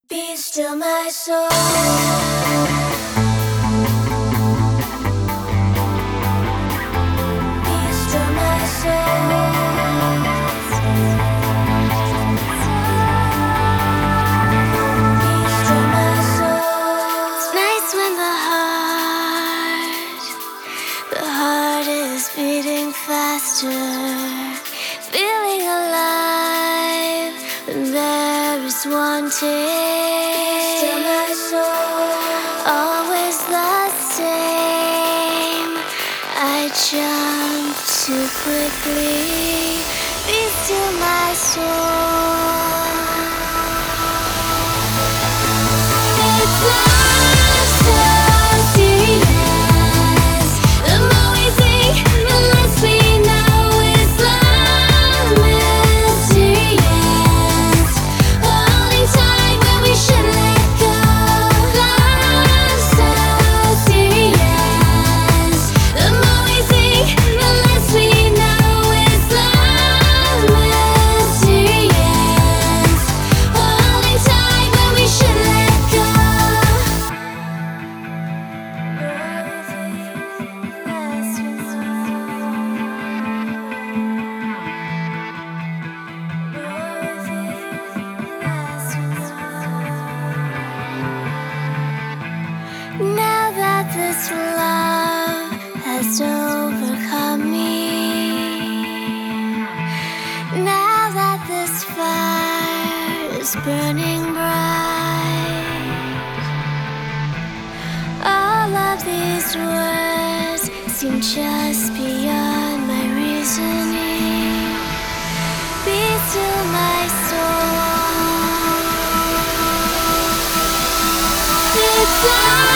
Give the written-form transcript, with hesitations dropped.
Be still my soul. Be still my soul. Be still my soul. It's nice when the heart is beating faster, feeling alive when there is wanting. Still my soul, always the same. I jump too quickly. Be still my soul. It's not so serious. The more we think, the less we know. It's love mysterious, holding tight when we should let go. Love so serious. The more we think, the less we know. It's love mysterious, holding tight when we should let go. Now that this love has overcome me, now that this fire is burning bright, all of these words seem just beyond my reasoning. Be still my soul. It's